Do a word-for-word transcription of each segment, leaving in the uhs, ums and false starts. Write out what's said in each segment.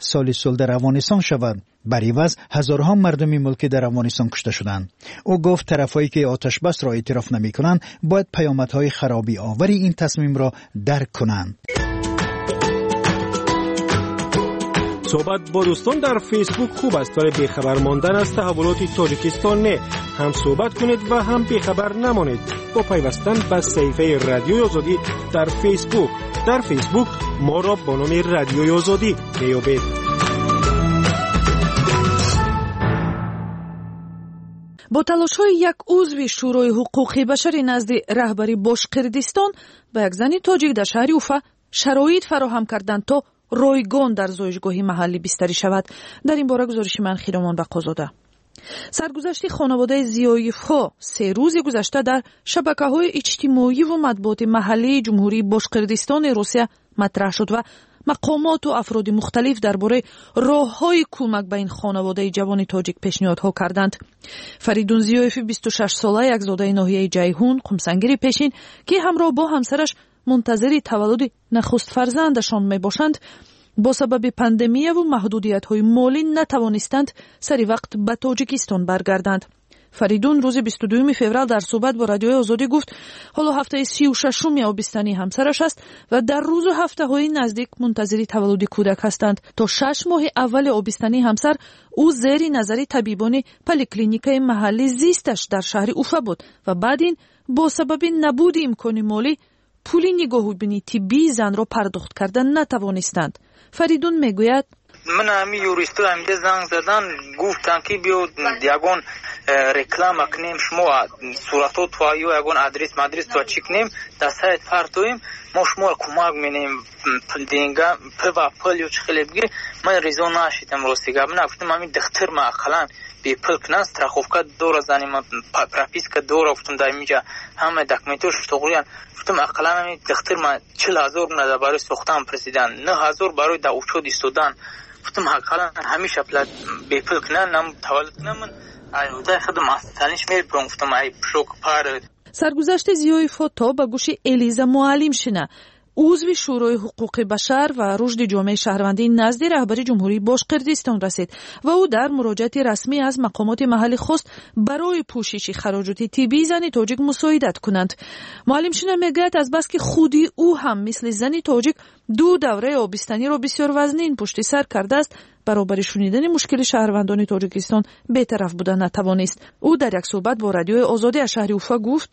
سال سال در افغانستان شود. بر عوض هزارها مردم ملکی در افغانستان کشته شدند. او گفت طرفایی که آتش بس را اعتراف نمی کنند باید پیامدهای خرابی آوری این تصمیم را درک کنند. صحبت با دوستان در فیسبوک خوب است، ولی بیخبر ماندن از تحولات تاجیکستان نه. هم صحبت کنید و هم بیخبر نمانید با پیوستن به صفحه رادیوی آزادی در فیسبوک. در فیسبوک ما را با نام رادیوی آزادی بیابید. با تلاش‌های یک عضو شورای حقوق بشر نزد رهبری باشقردستان به یک زن تاجیک در شهر اوفا شرایط فراهم کردند تا رایگان در زایشگاه محلی بستری شود. در این باره گزارش من خیرامان بقازاده. سرگذشت خانواده زیایف‌ها سه روز گذشته در شبکه‌های اجتماعی و مطبوعات محلی جمهوری باشقردستان روسیه مطرح شد و مقامات و افراد مختلف درباره راه‌های کمک به این خانواده جوان تاجیک پیشنهادها کردند. فریدون زیایف بیست و شش ساله یک زاده ناحیه جیهون قمسنگیری پیشین که همراه با همسرش منتظر تولد نخست فرزندشان می باشند با سبب پاندمی و محدودیت‌های مالی نتوانستند سری وقت به تاجیکستان برگردند. فریدون روز بیست و دوم فوریه در صحبت با رادیوی آزادی گفت حالا هفته سی و ششم آبستنی همسرش است و در روز و هفته های نزدیک منتظر تولد کودک هستند. تا شش ماه اول آبستنی همسر او زیر نظر طبیبان پلیکلینیکای محلی زیستش در شهر اوفا بود و بعد این با سبب نبود امکان مالی پولی نگاهبینی طبی زن را پرداخت کردن نتوانستند. فریدون میگوید من همی یوریستو هم ده زنگ زدن گفتن که بیو یگون رکلام کنیم شما صورتو تویو یگون آدرس مدرس تو چی کنیم در سایت پرتویم ما شما کمک مینیم دینگا پوا پلیو چخلی بگیر. من ریزو ناشیدم راستی گفتم نگفتم همین دختر ما اخلان بی پل کنن страховка دور زنیم پراپیسکا دور گفتم دایمیجا همه دکمنتوش تقریبا گفتم اقلا همین دختر ما چهل هزار نه برای سوختن پرسیدن نه هزار برای دا اوچو دیستودن گفتم اقلا همیشه پل بی پل کنن نم تولد کنم من ایودا خدم استانش می برون گفتم ای شوک پار. سرگذشت زیایف‌ها تا به گوش الیزا معلم شنا عضو شورای حقوق بشر و رشد جامعه شهروندی نزد رهبری جمهوری باشقردستان رسید و او در مراجعت رسمی از مقامات محلی خواست برای پوشش خراجات طبی زن تاجیک مساعدت کنند. معلم شنا میگوید از بس که خودی او هم مثل زن تاجیک دو دوره آبستنی را بسیار وزنین پشت سر کرده است، برابر شنیدن مشکل شهروندان تاجیکستان بی‌طرف بودن نتوانست. او در یک صحبت با رادیوی آزادی از شهر اوفا گفت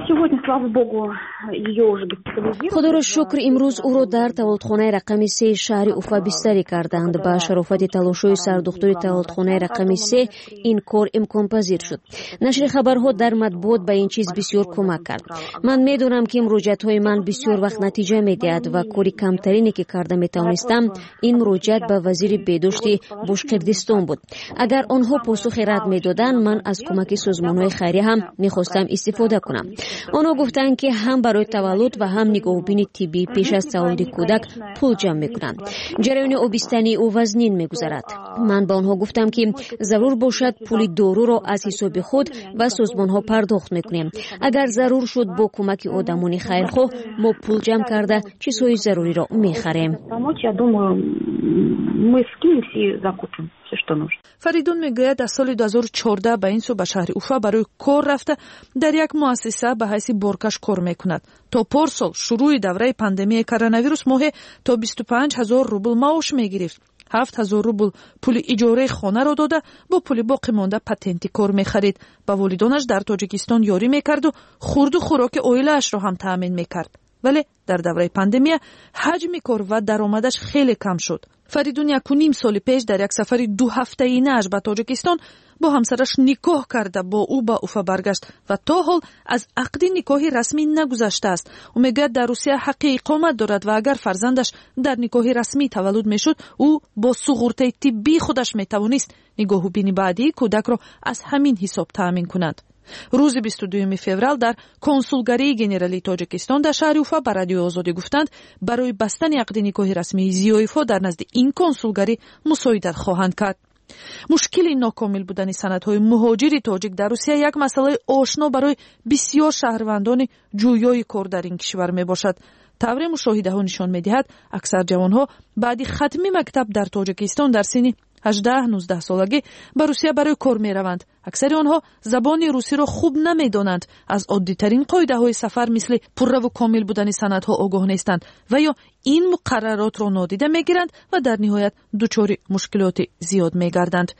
خدا را شکر امروز او را در تولدخانه رقم سه شهر اوفا بستری کردند. با شرافت تلاش‌های سردختر تولدخانه رقم سه این کار امکان پذیر شد. نشر خبرها در مطبوعات به این چیز بسیار کمک کرد. من میدونم که مراجعت‌های من بسیار وقت نتیجه میدهد و کاری کمترینی که کرده میتوانستم این مراجعت به وزیر بهداشت باشقردستان بود. اگر آنها پاسخ رد میدادند من از کمک سازمان‌های خیریه هم میخواستم استفاده کنم. آنها گفتند که هم برای تولد و هم نگاهبین طبی پیش از تولد کودک پول جمع میکنند. جریان آبستنی او وزنین میگذرد. من با آنها گفتم که ضرور باشد پول دارو را از حساب خود و سازمان‌ها پرداخت میکنیم. اگر ضرور شد با کمک آدمان خیرخواه ما پول جمع کرده چیزهای ضروری را میخریم. فریدون میگوید در سال دو هزار و چهارده به این سو به شهر اوفا برای کار رفته در یک مؤسسه به حیث بارکش کار میکند. تا پارسال شروع دوره پاندمی کرونا ویروس ماه تا بیست و پنج هزار روبل معاش میگرفت. هفت هزار روبل پول اجاره خانه را داده با پول باقی مانده پتنتی کار میخرید. با والدانش در تاجیکستان یاری میکرد و خورد و خوراک عائله‌اش را هم تأمین میکرد. ولی در دوره پاندمی حجم کار و درآمدش خیلی کم شد. فریدون یک و نیم سال پیش در یک سفر دو هفته‌ای نش به تاجیکستان با همسرش نکاح کرده با او به اوفا برگشت و تا حال از عقد نکاحی رسمی نگذشته است. او میگوید در روسیه حق اقامت دارد و اگر فرزندش در نکاح رسمی تولد میشد او با سغورته طبی خودش میتوانست نگاهبین بعدی کودک را از همین حساب تأمین کند. روز بیست و دوم فوریه در کنسولگری گنرالی تاجیکستان در شهر اوفا به رادیو آزادی گفتند برای بستن عقد نکاح رسمی زیایف‌ها در نزد این کنسولگری مساعدت خواهند کرد. مشکل ناکامل بودن سندهای مهاجری تاجیک در روسیه یک مسئله آشنا برای بسیار شهروندان جویای کار در این کشور می باشد. тавре мушоҳидаҳо нишон медиҳад, аксар ҷавонҳо баъди хатми мактаб дар тоҷикистон дар синни ҳаждаҳ нуздаҳ солагӣ ба Русия барои кор мераванд. аксари онҳо забони русиро хуб намедонанд, аз оддитарин қоидаҳои сафар мисли пурраву комил будани санадҳо огоҳ нестанд ва ё ин муқарраротро нодида мегиранд ва дар ниҳоят дучори мушкилоти зиёд мегарданд.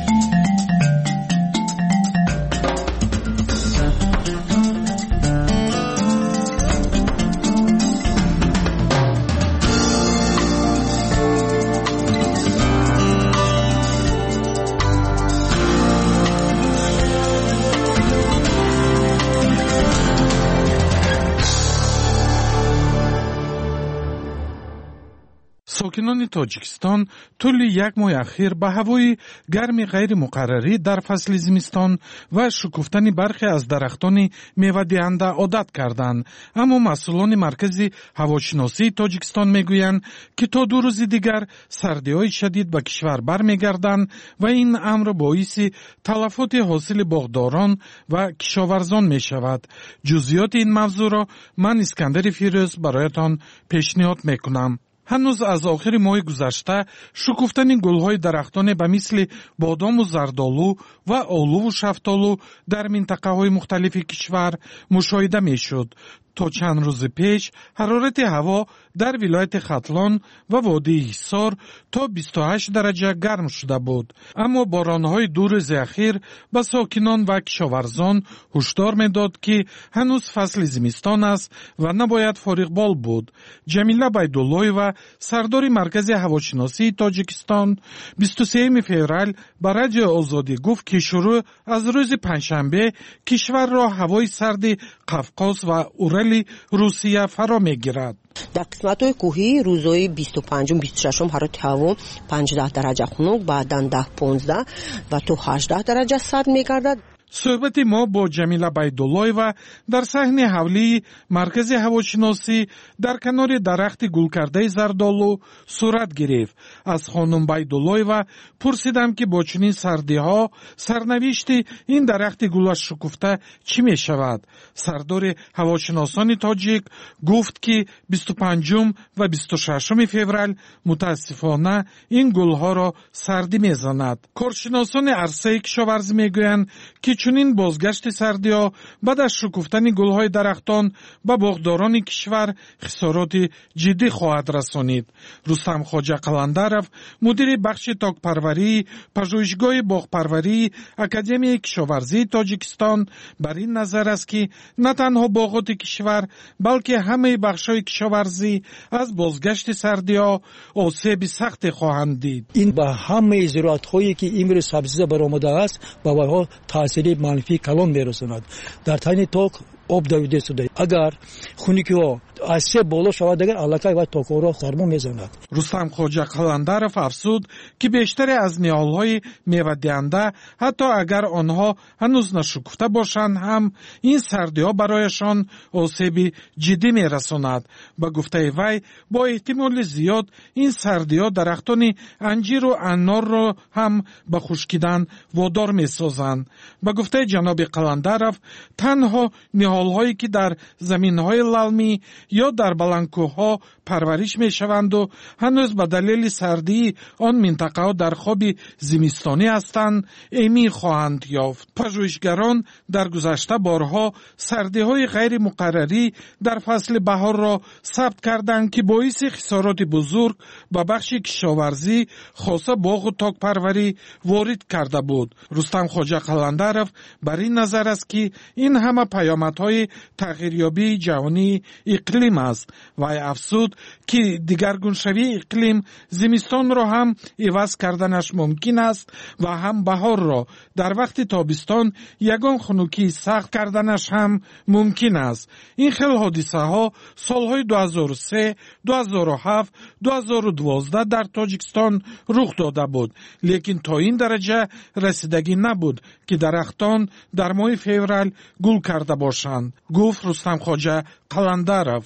сокинони тоҷикистон тӯли як моҳи ахир ба ҳавои гарми ғайримуқаррарӣ дар фасли зимистон ва шукуфтани бархе аз дарахтони мевадиҳанда одат карданд. аммо масъулони маркази ҳавошиносии тоҷикистон мегӯянд, ки то ду рӯзи дигар сардиҳои шадид ба кишвар бармегарданд ва ин амр боиси талафоти ҳосили боғдорон ва кишоварзон мешавад. ҷузъиёти ин мавзӯъро ман Искандари Фирӯз бароятон пешниҳод мекунам. ҳанӯз аз охири моҳи гузашта шукуфтани гулҳои дарахтоне ба мисли бодому зардолу ва олуву шафтолу дар минтақаҳои мухталифи кишвар мушоҳида мешуд. то чанд рӯзи пеш ҳарорати ҳаво дар вилояти Хатлон ва водии Ҳисор то бисту ҳашт дараҷа гарм шуда буд. аммо боронҳои ду рӯзи ахир ба сокинон ва кишоварзон ҳушдор медод, ки ҳанӯз фасли зимистон аст ва набояд фориғбол буд. Ҷамила Байдуллоева, сардори маркази ҳавошиносии Тоҷикистон, бисту сеюми феврал ба радиои Озодӣ гуфт, ки шурӯъ аз рӯзи панҷшанбе кишварро ҳавои сарди Қавқоз ва Урали Русия фаро мегирад. дар қисматҳои кӯҳӣ рӯзҳои бисту панҷум бисту шашум ҳарорати ҳаво панҷдаҳ дараҷа хунук, баъдан даҳ понздаҳ ва то ҳаждаҳ дараҷа сард мегардад. суҳбати мо бо Ҷамила Байдуллоева дар саҳни ҳавлии маркази ҳавошиносӣ дар канори дарахти гулкардаи зардолу сурат гирифт. аз хонум Байдуллоева пурсидам, ки бо чунин сардиҳо сарнавишти ин дарахти гулашукуфта чӣ мешавад. сардори ҳавошиносони тоҷик гуфт, ки бисту панҷум ва бисту шашуми феврал мутаассифона ин гулҳоро сардӣ мезанад. коршиносони арсаи кишоварзӣ мегӯянд, ки чунин бозгашти сардиҳо баъд аз шукуфтани гулҳои дарахтон ба боғдорони кишвар хисороти ҷиддӣ хоҳад расонид. Рустам Хоҷа Қаландаров, мудири бахши токпарварии пажӯҳишгоҳи боғпарварии Академияи кишоварзии Тоҷикистон, бар ин назар аст, ки на танҳо боғоти кишвар, балки ҳамаи бахшҳои кишоварзӣ аз бозгашти сардиҳо осеби сахте хоҳанд дид. ин ба ҳамаи зироатҳое, ки имрӯз сабзиза баромадааст, ба барҳо таъсири манфии калон мерасонад. дар тайни ток об давида шуда, агар хунукиҳо аз се боло шавад, агар аллакай ва токҳоро сармо мезанад. Рустам Хоҷа Қаландаров афзуд, ки бештаре аз ниҳолҳои мевадиҳанда, ҳатто агар онҳо ҳанӯз нашукуфта бошанд ҳам, ин сардиҳо барояшон осеби ҷиддӣ мерасонад. ба гуфтаи вай, бо эҳтимоли зиёд ин сардиҳо дарахтони анҷиру аннорро ҳам ба хушкидан водор месозанд. ба гуфтаи ҷаноби Қаландаров, танҳо ниҳолҳое, ки дар заминҳои лалмӣ ё дар баландкӯҳҳо парвариш мешаванду ҳанӯз ба далели сардии он минтақаҳо дар хоби зимистонӣ ҳастанд, эмин хоҳанд ёфт. пажӯҳишгарон дар гузашта борҳо сардиҳои ғайримуқаррарӣ дар фасли баҳорро сабт карданд, ки боиси хисороти бузург ба бахши кишоварзӣ, хоса боғу токпарварӣ ворид карда буд. Рустам Хоҷа Қаландаров бар ин назар аст, ки ин ҳама паёмадҳои тағйирёбии ҷаҳонии иқлим аст. вай афзуд, ки дигаргуншавии иқлим зимистонро ҳам иваз карданаш мумкин аст ва ҳам баҳорро, дар вақти тобистон ягон хунукии сахт карданаш ҳам мумкин аст. ин хел ҳодисаҳо солҳои ду ҳазору се, ду ҳазору ҳафт, ду ҳазору дувоздаҳ дар Тоҷикистон рух дода буд, лекин то ин дараҷа расидагӣ набуд, ки дарахтон дар моҳи феврал гул карда бошанд, гуфт Рустам Хоҷа Қаландаров.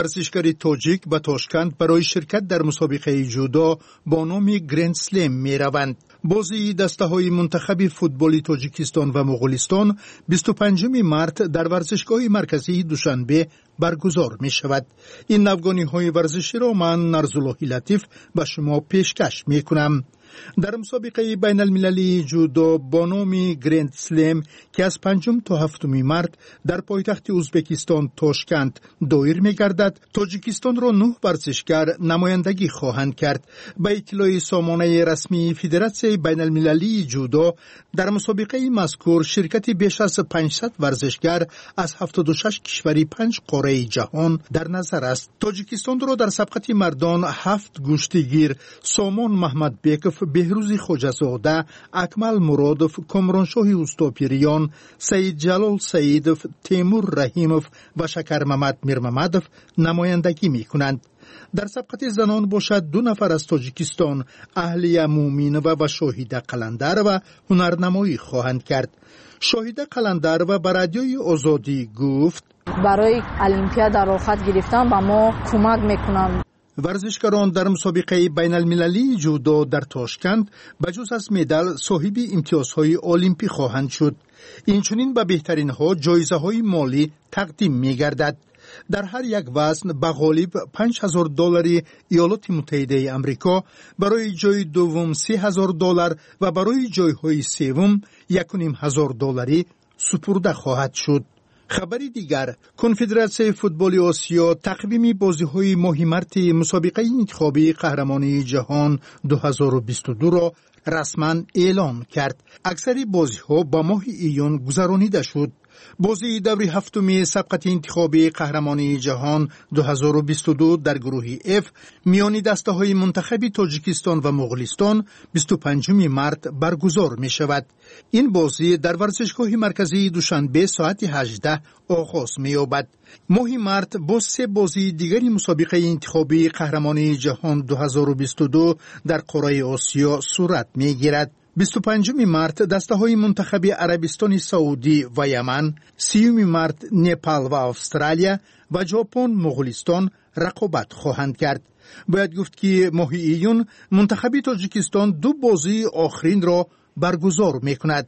ورزشکار تاجیک به تاشکند برای شرکت در مسابقه جودو با نام گرند سلم می روند. بازی دسته های منتخب فوتبال تاجیکستان و مغولستان بیست و پنجم مارس در ورزشگاه مرکزی دوشنبه برگزار می شود. این نوگانی های ورزشی را من نرزالله لطیف به شما پیشکش می کنم. در مسابقه بین المللی جودو با نام گرند سلم که از پنجم تا هفتم مارس در پایتخت ازبکستان تاشکند دایر می گردد، تاجیکستان را نه ورزشکار نمایندگی خواهند کرد. به اطلاع سامانه رسمی فدراسیون بین المللی جودو در مسابقه مذکور شرکت بیش از پانصد ورزشکار از هفتاد و شش کشوری پنج قاره جهان در نظر است. تاجیکستان را در سبقت مردان هفت گشتیگیر سامان محمد بیکف، بهروز خوجزاده، اکمل مرادف، کامرانشاه اوستاپیریان، سید جلال سیدف، تیمور رحیمов و شکر محمد میرمحمدov نمایندگی می کنند. در سبقت زنان باشد دو نفر از تاجیکستان، اهلیه مومینова و شاهیده قلندرova هنرنمایی خواهند کرد. شاهیده قلندرova به رادیوی آزادی گفت برای المپیاد راحت گرفتن به ما کمک میکنند. ورزشکاران در مسابقه بین المللی جودو در تاشکند بجز از مدال صاحب امتیازهای المپی خواهند شد. اینچنین به بهترین ها جایزه های مالی تقدیم می گردد. در هر یک وزن به غالب پنج هزار دلاری ایالات متحده آمریکا، برای جای دوم سه هزار دلار و برای جایهای سوم یک و نیم هزار دلاری سپرده خواهد شد. خبری دیگر، کنفدراسیون فوتبال آسیا تقویم بازی‌های ماه مارس مسابقه انتخابی قهرمانی جهان دو هزار و بیست و دو را رسما اعلام کرد. اکثر بازی‌ها با ماه ایون گذرانیده شد. بازی دوری هفتم سبقت انتخابی قهرمانی جهان دو هزار و بیست و دو در گروه اف میان دسته های منتخب تاجیکستان و مغولستان بیست و پنجم مارس برگزار می شود. این بازی در ورزشگاه مرکزی دوشنبه ساعت هجده آغاز می یابد. ماه مارس با سه بازی دیگری مسابقه انتخابی قهرمانی جهان دو هزار و بیست و دو در قاره آسیا صورت می گیرد. بیست و پنجم مارس دسته های منتخب عربستان سعودی و یمن، سیوم مارس نپال و استرالیا و ژاپن مغولستان رقابت خواهند کرد. باید گفت که ماه ایون منتخب تاجیکستان دو بازی آخرین را برگزار می کند.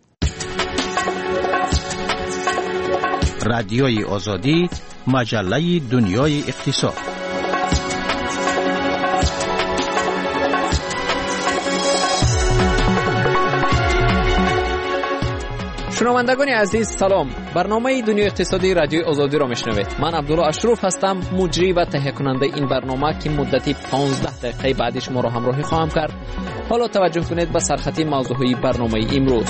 رادیوی آزادی، مجله دنیای اقتصاد. شنوندگان عزیز سلام، برنامه دنیای اقتصادی رادیوی آزادی را میشنوید. من عبدالله اشرف هستم، مجری و تهیه کننده این برنامه که مدتی پانزده دقیقه بعد شما را همراهی خواهم کرد. حالا توجه کنید به سرخطی موضوعی برنامه امروز.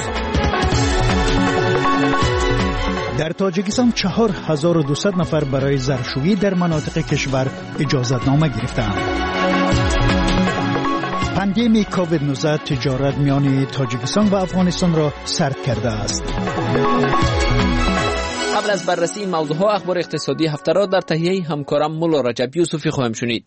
در تاجیکستان چهار هزار و دویست نفر برای زرشویی در مناطق کشور اجازتنامه گرفتند. پاندمی کووید نوزده تجارت میان تاجیکستان و افغانستان را سرد کرده است. قبل از بررسی این موضوعها اخبار اقتصادی هفته را در تهیه همکارم مولا رجب یوسفی خواهیم شنید.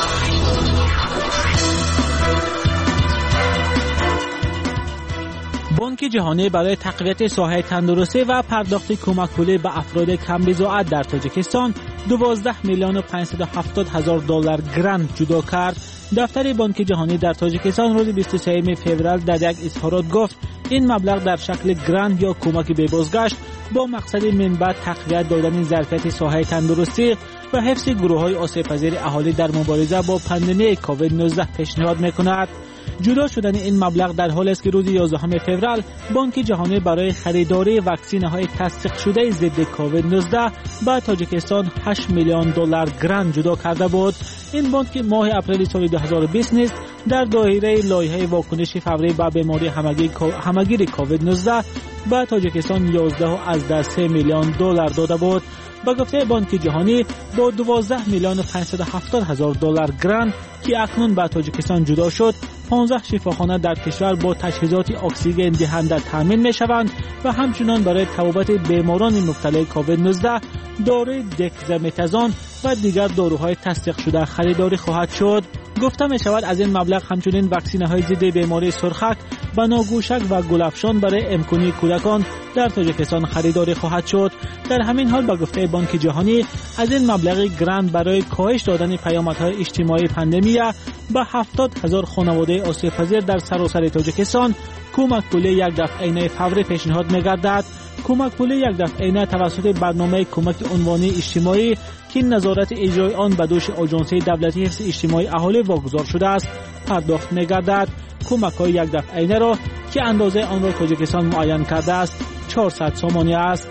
بانک جهانی برای تقویت ساحه تندرستی و پرداخت کمک پولی به افراد کم بضاعت در تاجیکستان دوازده میلیون و پانصد و هفتاد هزار دلار گرانت جدا کرد. دفتر بانک جهانی در تاجیکستان روز بیست و سوم فوریه در یک اظهارات گفت این مبلغ در شکل گرانت یا کمک به بازگشت با مقصد منبع تقویت دادن ظرفیت ساحه تندرستی و حفظ گروه‌های آسیب‌پذیر اهالی در مبارزه با پاندمی کووید نوزده پیشنهاد می‌کند. جدا شدن این مبلغ در حالی است که روز یازدهم فوریه بانک جهانی برای خریداری واکسین‌های تصدیق شده ضد کووید نوزده به تاجیکستان هشت میلیون دلار گرانت جدا کرده بود. این بانک ماه اپریل سال دو هزار و بیست نیز در دایره لایحه واکنش فوری به بیماری همگیر کووید نوزده به تاجیکستان یازده از ده سه میلیون دلار داده بود. با گفته بانک جهانی با دوازده میلیون و پانصد و هفتاد هزار دلار گرانت که اکنون به تاجیکستان جدا شد، پانزده شفاخانه در کشور با تجهیزات اکسیژن دهنده تامین می شوند و همچنان برای طبابت بیماران مبتلا کووید نوزده داروی دکزامتازون و دیگر داروهای تصدیق شده خریداری خواهد شد. گفته می شود از این مبلغ همچنین واکسینه های ضد بیماری سرخک، بناگوشک و گلافشان برای امکانی کودکان در تاجیکستان خریداری خواهد شد. در همین حال با گفته بانک جهانی از این مبلغ گرانت برای کاهش دادن پیامدهای اجتماعی پاندمی به هفتاد هزار خانواده آسیب‌پذیر در سراسر تاجیکستان کمک پول یک دفعه فوری پیشنهاد می‌گردد. کمک پول یک دفعه توسط برنامه کمک عنوانی اجتماعی که نظارت اجرای آن به دوش آژانس دولتی حفظ اجتماعی اهالی واگذار شده است پرداخت می‌گردد. کمک‌های یک دفعه را که اندازه آن را تاجیکستان معین کرده است چهارصد سامانی است.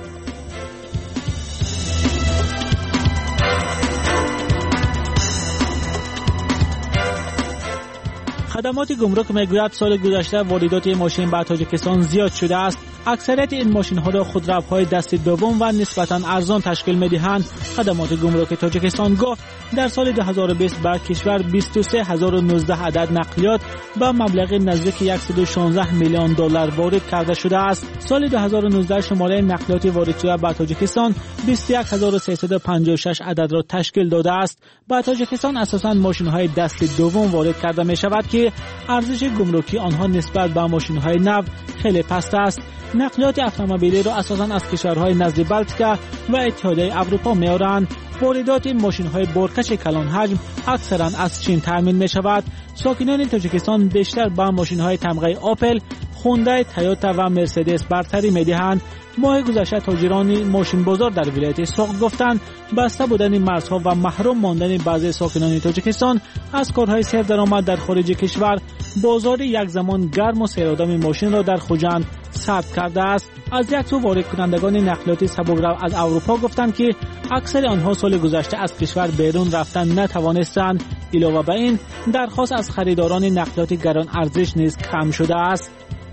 خدمات گمرک میگوید سال گذشته واردات ماشین به تاجیکستان زیاد شده است. اکثریت این ماشین ها را خودروهای دست دوم و نسبتاً ارزان تشکیل میدهند. خدمات گمرک تاجیکستان گفت در سال دو هزار و بیست به کشور بیست و سه هزار و نوزده عدد نقلیات با مبلغ نزدیک صد و شانزده میلیون دلار وارد کرده شده است. سال دو هزار و نوزده شماره نقلیات وارد شده به تاجیکستان بیست و یک هزار و سیصد و پنجاه و شش عدد را تشکیل داده است. به تاجیکستان اساساً ماشین های دست دوم وارد کرده می شود که ارزش گمرکی آنها نسبت به ماشین های نو خیلی پست است. نقلیات اتومبیلی را اساساً از کشورهای نزد بلتیکا و اتحادیه اروپا می‌آورند. واردات ماشین‌های بارکش کلان حجم اکثراً از چین تامین می‌شود. ساکنان تاجیکستان بیشتر با ماشین‌های تمغه آپل، خوندای، تویوتا و مرسدس برتری می‌دهند. ماه گذشته تاجران ماشین بازار در ولایت سوق گفتند بسته بودن مرزها و محروم ماندن بعضی ساکنان تاجیکستان از کارهای سردرآمد در خارج کشور بازار یک زمان گرم و سیرآدم ماشین را در خوجند ثبت کرده است. از یک سو وارد کنندگان نقلیات سبکرو از اروپا گفتند که اکثر آنها سال گذشته از کشور بیرون رفتن نتوانستند. علاوه بر این درخواست از خریداران نقلیات گران ارزش نیز کم شده است.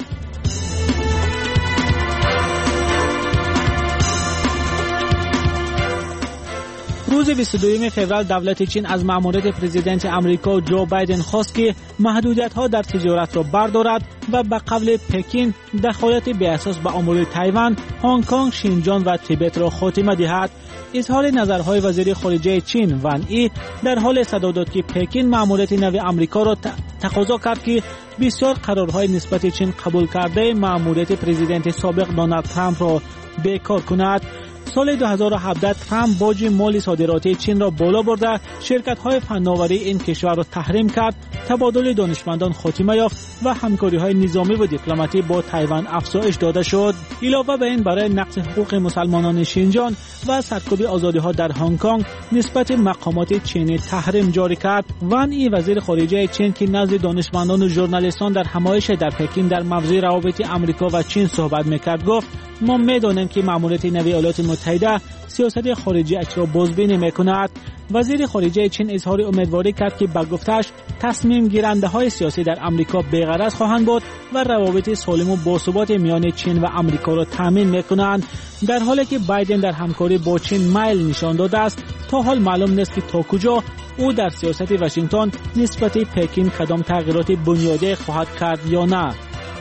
روز بیست و دوم فوریه دولت چین از مأموریت پرزیدنت آمریکا جو بایدن خواست که محدودیت‌ها در تجارت را بردارد و به قول پکین دخالت بی‌اساس به امور تایوان، هنگ کنگ، شینجان و تیبت را خاتمه دهد. اظهار نظرهای وزیر خارجه چین وان ای در حال صدا داد که پکین مأموریت نو آمریکا را تقاضا کرد که بسیار قرارهای نسبت چین قبول کرده مأموریت پرزیدنت سابق دونالد ترامپ را بیکار کند. سال دو هزار و هفده ترامپ باج مالی صادراتی چین را بالا برده، شرکت‌های فناوری این کشور را تحریم کرد، تبادل دانشمندان خاتمه یافت و همکاری‌های نظامی و دیپلماتی با تایوان افزایش داده شد. علاوه بر این برای نقض حقوق مسلمانان شینجان و سرکوب آزادی‌ها در هنگ کنگ نسبت مقامات چینی تحریم جاری کرد. وان ای وزیر خارجه چین که نزد دانشمندان و ژورنالیستان در همایش در پکین در موضوع روابط آمریکا و چین صحبت می‌کرد گفت ما می‌دانیم که مأموریت نو ایالات متحده سیاست خارجی اش را بازبینی می‌کند. وزیر خارجه چین اظهار امیدواری کرد که با گفتش تصمیم گیرنده‌های سیاسی در آمریکا بی‌غرض خواهند بود و روابط سالم و باثبات میان چین و آمریکا را تامین می‌کنند. در حالی که بایدن در همکاری با چین میل نشان داده است، تا حال معلوم نیست که تا کجا او در سیاست واشنگتن نسبت پکین کدام تغییرات بنیادی خواهد کرد یا نه.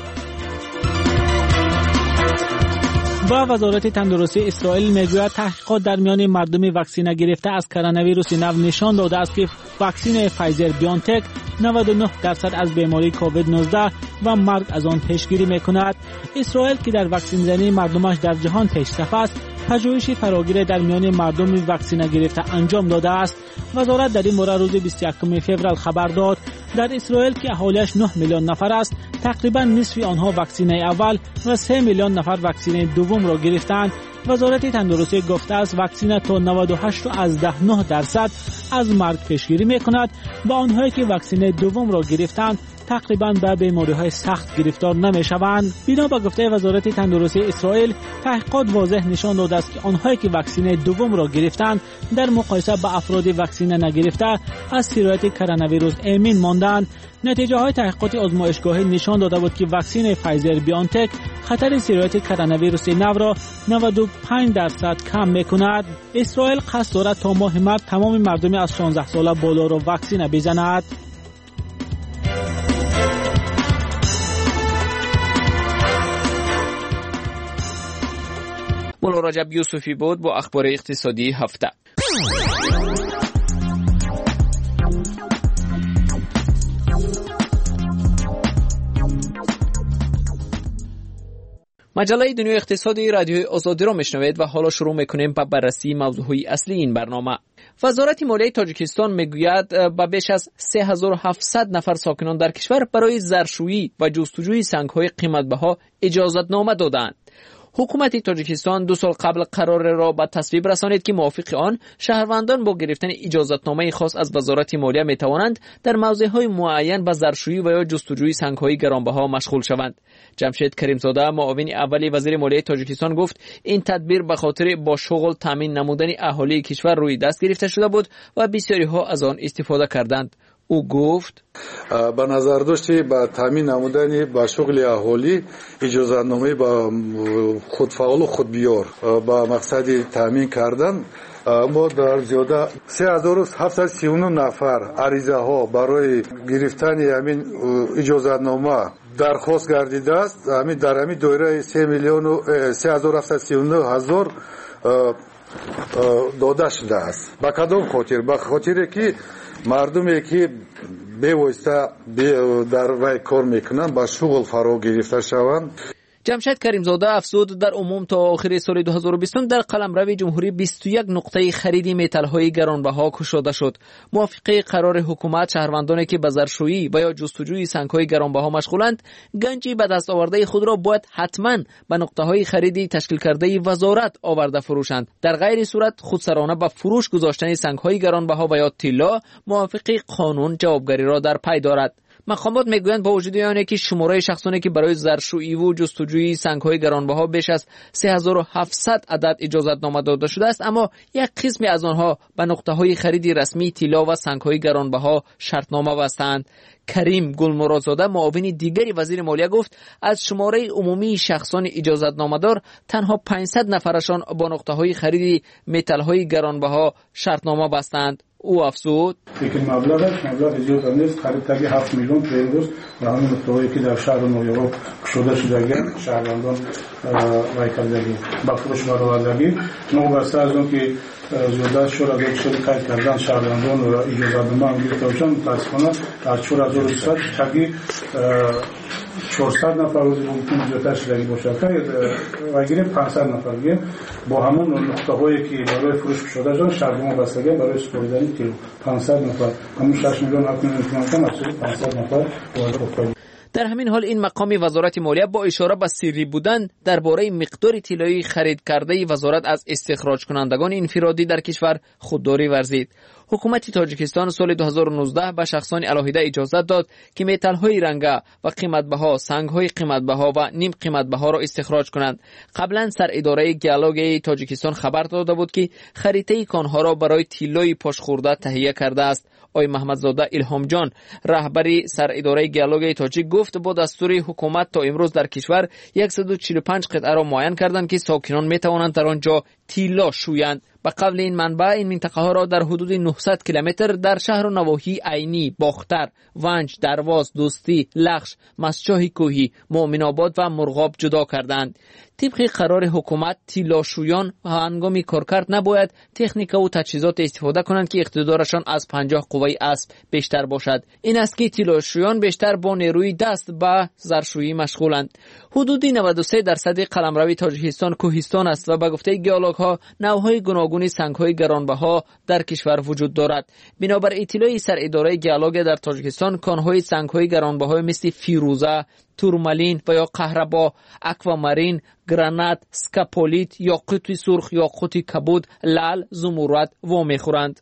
و وزارت تندرستی اسرائیل میگوید تحقیقات در میان مردم واکسینه گرفته از کرونا ویروس نو نشان داده است که واکسن فایزر بیانتک نود و نه درصد از بیماری کووید نوزده و مرگ از آن پیشگیری میکند. اسرائیل که در واکسین زنی مردمش در جهان پیشرفت است، پژوهشی فراگیر در میان مردم واکسینه گرفته انجام داده است. وزارت در این مورد روز بیست و یکم فوریه خبر داد در اسرائیل که اهالیش نه میلیون نفر است، تقریبا نصف آنها واکسینه اول و سه میلیون نفر واکسینه دوم را گرفتند. وزارت تندرستی گفته است واکسینه تا نود و هشت از ده نه درصد از مرگ پیشگیری میکند. با آنهایی که واکسینه دوم را گرفتند تقریبا به بیماری‌های سخت گرفتار نمی‌شوند. بنا به گفته وزارت تندرستی اسرائیل، تحقیقات واضح نشان داده است که آنهایی که واکسن دوم را گرفتند در مقایسه با افراد واکسن نگرفته از سرایت کرونا ویروس امین ماندند. نتیجه‌های تحقیقات آزمایشگاهی نشان داده بود که واکسن فایزر بیانتک خطر سرایت کرونا ویروس نو را نود و پنج درصد کم می‌کند. اسرائیل قصد دارد تا ماه مارس تمام مردم از شانزده ساله بالا را واکسن بزند. مولا رجب یوسفی بود با اخبار اقتصادی هفته. مجله دنیای اقتصادی رادیوی آزادی را میشنوید و حالا شروع میکنیم با بررسی موضوعی اصلی این برنامه. وزارت مالیه تاجیکستان میگوید به بیش از سه هزار و هفتصد نفر ساکنان در کشور برای زرشویی و جستجوی سنگ‌های قیمت‌بها اجازتنامه دادند. حکومت تاجیکستان دو سال قبل قرار را به تصویب رسانید که موافق آن شهروندان با گرفتن اجازتنامه خاص از وزارت مالیه می توانند در موضع‌های معین به زرشویی و یا جستجوی سنگ‌های گرانبها مشغول شوند. جمشید کریمزاده معاون اول وزیر مالیه تاجیکستان گفت این تدبیر به خاطر با شغل تامین نمودن اهالی کشور روی دست گرفته شده بود و بسیاری ها از آن استفاده کردند. او گفت با نظر داشتی با تامین نمودن با شغل اهالی اجازتنامه با خودفعال و خودبیار با مقصد تامین کردن ما در زیاده سه هزار و هفتصد و سی و نه نفر عریضه ها برای گرفتن همین اجازتنامه درخواست گردیده است. همین در همین دایره سه میلیون و سه هزار و هفتصد و سی و نه هزار داده شده است. با کدام خاطر؟ با خاطر که مردمی که به واسطه در وی کار میکنن با شغل فرا گرفته شوند. جمشید کریمزاده افزود در عموم تا آخر سال دو هزار و بیست در قلمرو جمهوری بیست و یک نقطه خرید متال‌های گرانبها گشوده شد. موافق قرار حکومت شهروندانی که به زرشویی و یا جستجوی سنگ‌های گرانبها مشغولند گنجی به دست آورده خود را باید حتما به نقطه‌های خریدی تشکیل کرده وزارت آورده فروشند. در غیر صورت خودسرانه به فروش گذاشتن سنگ‌های گرانبها و یا طلا موافق قانون جوابگری را در پی دارد. مقامات میگویند با وجود آنکه که شماره شخصانی که برای زرشویی و جستجوی سنگ‌های گرانبها بیش از سه هزار و هفتصد عدد اجازتنامه داده شده است، اما یک قسمی از آنها به نقطه‌های خرید رسمی طلا و سنگ‌های گرانبها شرطنامه بستند. کریم گلمرادزاده معاون دیگری وزیر مالیه گفت از شماره عمومی شخصان اجازتنامه دار تنها پانصد نفرشان با نقطه‌های خرید متال‌های گرانبها شرطنامه بستند. او افزود لیکن مبلغش مبلغ زیاد نیست، قریب تا هفت میلیون پیروز و همین نقطه‌هایی که در شهر نویورک شده شدگی شهروندان وای کردگی با فروش برآوردگی نو بسته از اون که زیاده شور از یک شد قید کردن شهروندان و اجازتنامه هم گرفته باشند متاسفانه از چهار هزار و صد تاگی چهارصد نفر روزی ممکن زیادتر شدگی باشد و گیریم پانصد نفر گیم با همون نقطه هایی که برای فروش شده جان شهروندان بستگی برای سپردن کیلو پانصد نفر همون شش میلیون هفت میلیون کم از پانصد نفر وارد. در همین حال این مقام وزارت مالیه با اشاره به سری بودن درباره مقدار طلایی خرید کرده وزارت از استخراج کنندگان انفرادی در کشور خودداری ورزید. حکومت تاجیکستان سال دو هزار و نوزده به شخصان علاهیده اجازت داد که متال‌های رنگه و قیمت‌بها، سنگ‌های قیمت‌بها و نیم قیمت‌بها را استخراج کنند. قبلا سر اداره گیالوگ تاجیکستان خبر داده بود که خریطه کانها را برای طلای پاشخورده تهیه کرده است. آقای محمدزاده الهام جان رهبری سر اداره گیالوگ تاجیک گفت با دستور حکومت تا امروز در کشور صد و چهل و پنج قطعه را معین کردند که ساکنان می توانند در آنجا طلا شویند. به قول این منبع این منطقه ها را در حدود نهصد کیلومتر در شهر و نواحی عینی، باختر، ونج، درواز، دوستی، لخش، مسجاه کوهی، مؤمن آباد و مرغاب جدا کردند. طبق قرار حکومت طلاشویان هنگام کارکرد نباید تکنیک و تجهیزات استفاده کنند که اقتدارشان از پنجاه قوه اسب بیشتر باشد. این است که طلاشویان بیشتر با نیروی دست به زرشویی مشغولند. حدود نود و سه درصد قلمرو تاجیکستان کوهستان است و به گفته گیالوگ ها نوع‌های گوناگون سنگ‌های گرانبها در کشور وجود دارد. بنابر اطلاع سر اداره گیالوگ در تاجیکستان کان‌های سنگ‌های گرانبها مثل فیروزه، تورمالین و یا قهربا، اکوامارین، گرانات، سکاپولیت، یاقوت سرخ، یاقوت کبود، لعل، زمرد و میخورند.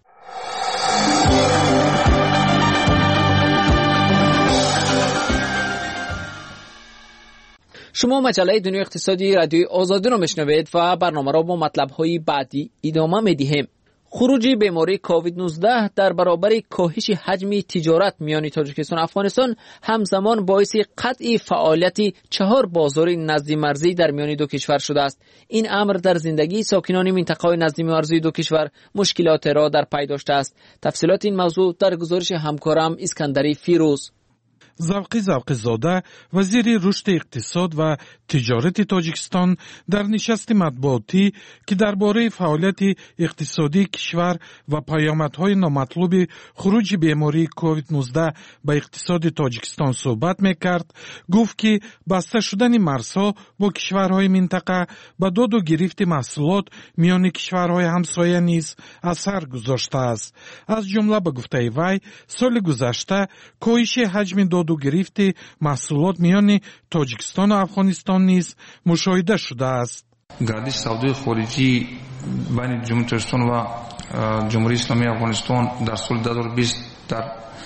شما مجله دنیای اقتصادی رادیوی آزادی را میشنوید و برنامه را با مطلب‌های بعدی ادامه میدهیم. خروج بیماری کووید نوزده در برابر کاهش حجم تجارت میان تاجیکستان و افغانستان همزمان باعث قطع فعالیت چهار بازار نزدی مرزی در میان دو کشور شده است. این امر در زندگی ساکنان منطقه نزدی مرزی دو کشور مشکلات را در پی داشته است. تفصیلات این موضوع در گزارش همکارم اسکندری فیروز. завқи завқизода вазири рушди иқтисод ва тиҷорати тоҷикистон дар нишасти матбуотӣ ки дар бораи фаъолияти иқтисодии кишвар ва паёмадҳои номатлуби хуруҷи бемории ковид нуздаҳ ба иқтисоди тоҷикистон суҳбат мекард, гуфт ки баста шудани марзҳо бо кишварҳои минтақа ба доду гирифти маҳсулот миёни кишварҳои ҳамсоя низ асар гузоштааст. аз ҷумла ба гуфтаи вай соли гузашта коҳиши ҳаҷми доду гирифти маҳсулот миёни тоҷикистону афғонистон низ мушоҳида шудааст. гардиши савдои хориҷӣ байни ҷумҳури тоҷикистон ва ҷумҳурии исломии афғонистон дар соли ду ҳазору бист дар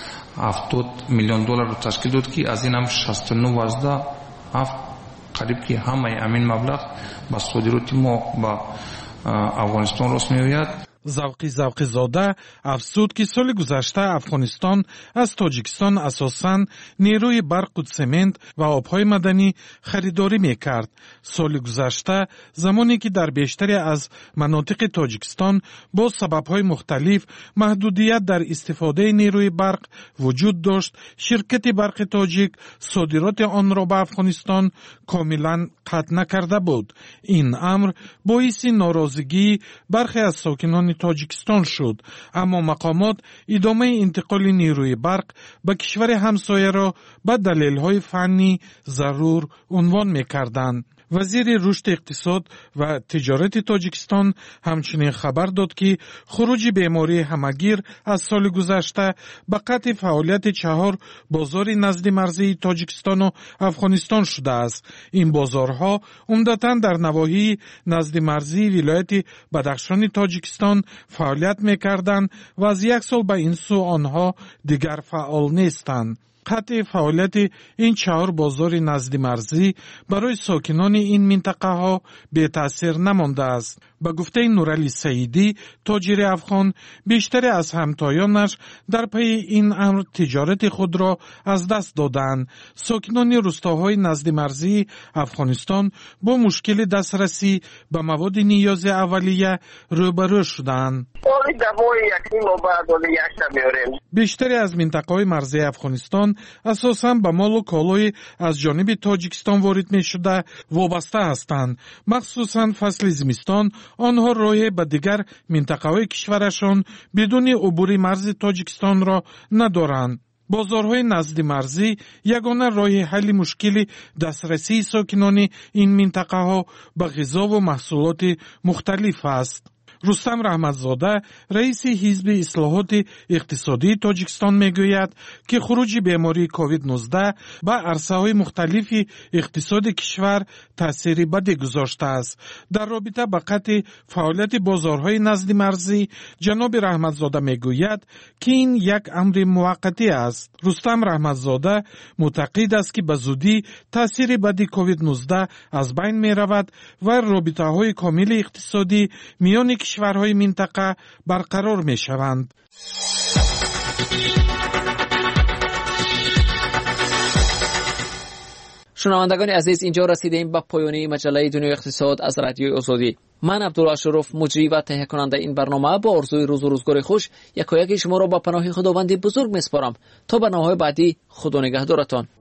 ҳафтод миллион долларро ташкил дод ки аз ин ҳам шасту ну вазда ҳафт қариб ки ҳамаи амин маблағ ба содироти мо ба афғонистон рост меояд. завқи завқизода афзуд ки соли гузашта афғонистон аз тоҷикистон асосан нерӯи барқу семент ва обҳои маданӣ харидорӣ мекард. соли гузашта замоне ки дар бештаре аз манотиқи тоҷикистон бо сабабҳои мухталиф маҳдудият дар истифодаи нерӯи барқ вуҷуд дошт, ширкати барқи тоҷик содироти онро ба афғонистон комилан қатъ накарда буд. ин амр боиси норозигии бархе аз сокинони тоҷикистон шуд, аммо мақомот идомаи интиқоли нерӯи барқ ба кишвари ҳамсояро ба далелҳои фаннӣ зарур унвон мекарданд. вазири рушди иқтисод ва тиҷорати тоҷикистон ҳамчунин хабар дод ки хуруҷи бемории ҳамагир аз соли гузашта ба қатъи фаъолияти чаҳор бозори назди марзии тоҷикистону афғонистон шудааст. ин бозорҳо умдатан дар навоҳии назди марзии вилояти бадахшони тоҷикистон фаъолият мекарданд ва аз як сол ба ин сӯ онҳо дигар фаъол нестанд. қатъи фаъолияти ин чаҳор бозори назди марзӣ барои сокинони ин минтақаҳо бетаъсир намондааст. ба гуфтаи Нурали Саидӣ, тоҷири афғон, бештаре аз ҳамтоёнаш дар пайи ин амр тиҷорати худро аз даст доданд. сокинони рӯстоҳои назди марзии афғонистон бо мушкили дастрасӣ ба маводи ниёзи аввалия рӯбарӯ шуданд. бештаре аз минтақаҳои марзии афғонистон асосан ба молу колои аз ҷониби тоҷикистон ворид мешуда вобаста ҳастанд. махсусан фасли зимистон онҳо роҳе ба дигар минтақаҳои кишварашон бидуни убури марзи тоҷикистонро надоранд. бозорҳои назди марзӣ ягона роҳи ҳалли мушкили дастрасии сокинони ин минтақаҳо ба ғизову маҳсулоти мухталиф аст. рустам раҳматзода, раиси ҳизби ислоҳоти иқтисодии тоҷикистон мегӯяд ки хуруҷи бемории ковид нуздаҳ ба арсаҳои мухталифи иқтисоди кишвар таъсири бадӣ гузоштааст. дар робита ба қатъи фаъолияти бозорҳои назди марзӣ ҷаноби раҳматзода мегӯяд ки ин як амри муваққатӣ аст. рустам раҳматзода муътақид аст ки ба зудӣ таъсири бади ковид нуздаҳ аз байн меравад ва робитаҳои комили иқтисодӣ миёни кишварҳои минтақа барқарор мешаванд. шунавандагони азиз, инҷо расидаем ба поёни маҷаллаи Дунёи иқтисод аз радиои Озодӣ. ман Абдулла Ашуруф, муҷрӣ ва таҳиякунандаи ин барнома, бо орзуи рӯзу рӯзгори хуш якояки шуморо ба паноҳи худованди бузург меспорам. то барномаҳои баъдӣ, худо нигаҳдоратон.